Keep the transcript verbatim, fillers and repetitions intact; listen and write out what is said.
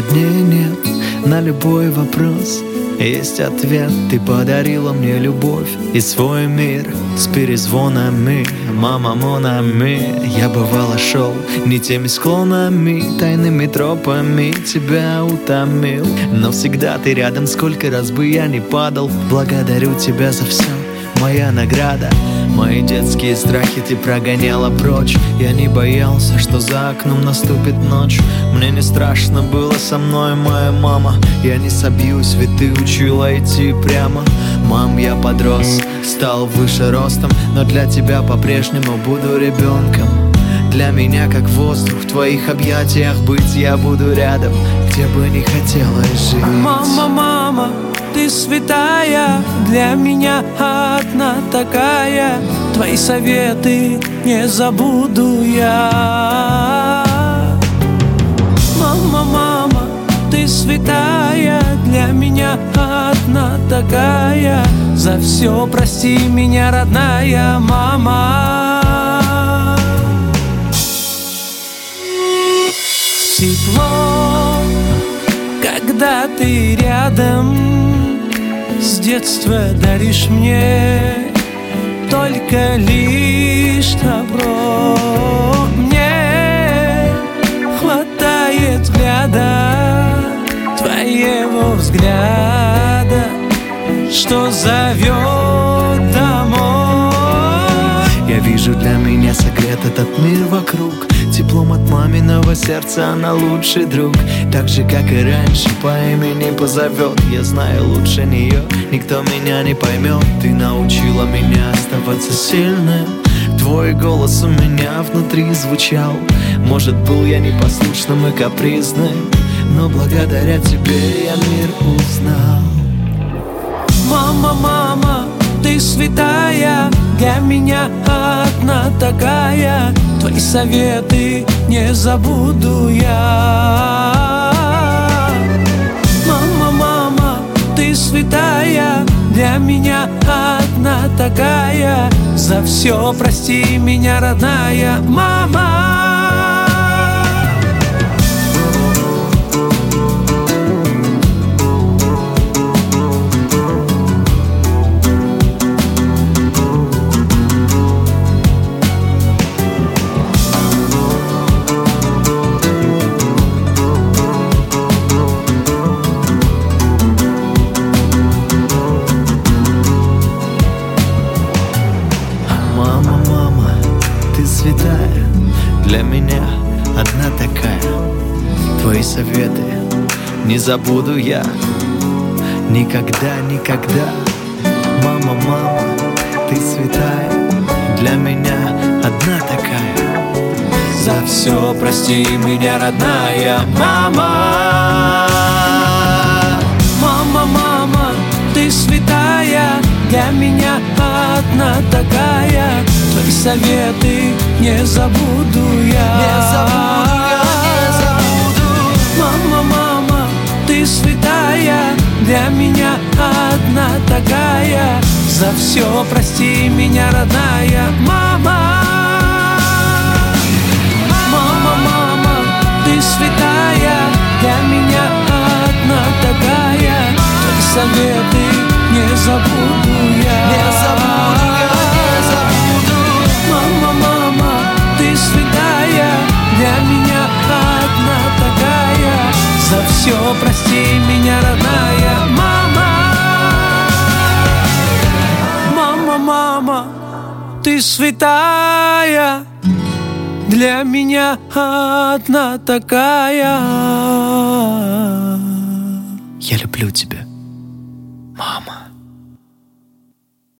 дней нет. На любой вопрос есть ответ. Ты подарила мне любовь и свой мир с перезвонами. Мама, монами. Я бывало шел не теми склонами, тайными тропами тебя утомил. Но всегда ты рядом, сколько раз бы я не падал. Благодарю тебя за все, моя награда. Мои детские страхи ты прогоняла прочь. Я не боялся, что за окном наступит ночь. Мне не страшно было со мной, моя мама. Я не собьюсь, ведь ты учила идти прямо. Мам, я подрос, стал выше ростом, но для тебя по-прежнему буду ребенком. Для меня как воздух в твоих объятиях быть. Я буду рядом, где бы не хотелось жить. Мама, мама, ты святая, для меня одна такая. Твои советы не забуду я. Мама, мама, ты святая, для меня одна такая. За все прости меня, родная мама. Тепло, когда ты рядом, с детства даришь мне только лишь добро. Мне хватает взгляда, твоего взгляда, что зовет домой. Я вижу, для меня согрет этот мир вокруг. Теплом от маминого сердца она лучший друг. Так же, как и раньше, по имени позовет. Я знаю, лучше нее никто меня не поймет. Ты научила меня оставаться сильным. Твой голос у меня внутри звучал. Может, был я непослушным и капризным, но благодаря тебе я мир узнал. Мама, мама, ты святая, для меня одна такая. Твои советы не забуду я. Мама, мама, ты святая, для меня одна такая. За все прости меня, родная мама. Святая, для меня одна такая. Твои советы не забуду я никогда, никогда. Мама, мама, ты святая, для меня одна такая. За все прости меня, родная мама. Мама, мама, ты святая, для меня одна такая. Твои советы не забуду я. Не забуду я, не забуду. Мама, мама, ты святая, для меня одна такая. За все прости меня, родная мама. Мама, мама, ты святая, для меня одна такая. Твои советы не забуду я. Не забуду я, не забуду. Мама, мама, ты святая, для меня одна такая. За все прости меня, родная мама. Мама, мама, ты святая, для меня одна такая. Я люблю тебя.